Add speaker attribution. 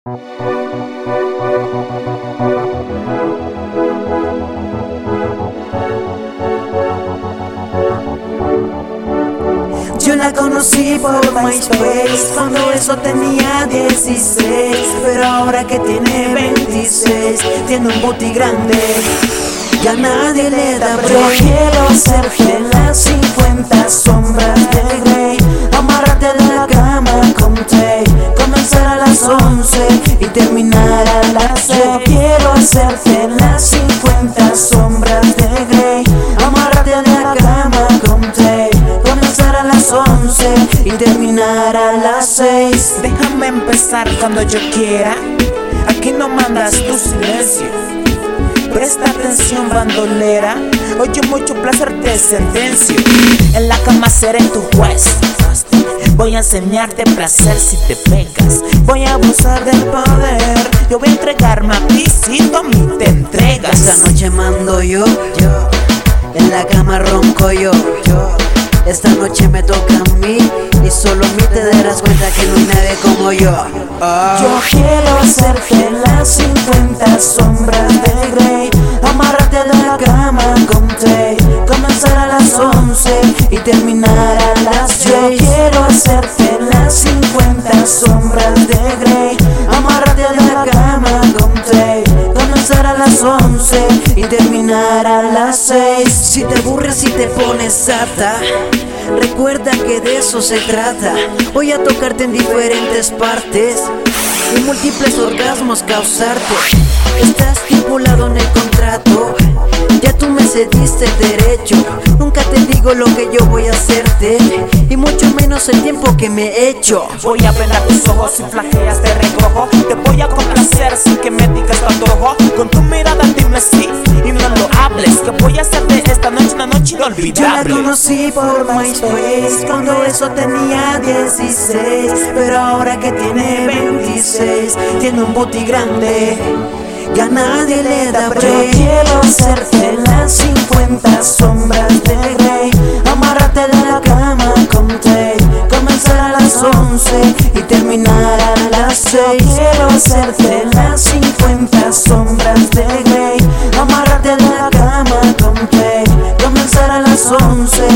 Speaker 1: Yo la conocí por MySpace cuando eso tenía 16, pero ahora que tiene 26 tiene un booty grande y a nadie le da break. Yo quiero hacerte las 50 sombras de Grey, amarrarte a la cama con tape, comenzar a las 11 y terminar a las 6. Yo quiero hacerte las 50 sombras de Grey, amarrarte a la cama con tape, comenzar a las 11 y terminar a las 6.
Speaker 2: Déjame empezar cuando yo quiera, aquí no mandas tu silencio. Presta atención, bandolera, oye, mucho placer te sentencio. En la cama seré tu juez, voy a enseñarte placer si te pegas.
Speaker 1: Voy a abusar del poder,
Speaker 2: yo voy a entregarme a ti si tú a mí te entregas.
Speaker 1: Esta noche mando yo, en la cama ronco yo. Esta noche me toca a mí y solo a mí te darás cuenta que no hay nadie como yo. Yo quiero hacerte las 50 sombras de Grey, amarrarte a la cama con tape, comenzar a las 11 y terminar a las 6. Yo quiero hacerte las 50 sombras de Grey, amarrarte a la cama con tape, comenzar a las 11 y terminar a las 6. Si te aburres y te pones sata, recuerda que de eso se trata. Voy a tocarte en diferentes partes y múltiples orgasmos causarte. Está estipulado en el contrato, ya tú me cediste el derecho. Nunca te digo lo que yo voy a hacerte y mucho menos el tiempo que me he hecho.
Speaker 2: Voy a vendar tus ojos si flaqueas te recojo. Te voy a complacer sin que me digas tu antojo. Con tu mirada dime sí y no lo hables, que voy a hacerte esta noche una noche inolvidable.
Speaker 1: Yo la conocí por MySpace cuando eso tenía 16, pero ahora que tiene 26 tiene un booty grande y a nadie le da break. Yo quiero hacerte las 50 sombras de Grey, amarrarte a la cama con tape, comenzar a las 11 y terminar a las 6. Quiero hacerte las 50 sombras de Grey, amarrarte a la cama con tape, comenzar a las 11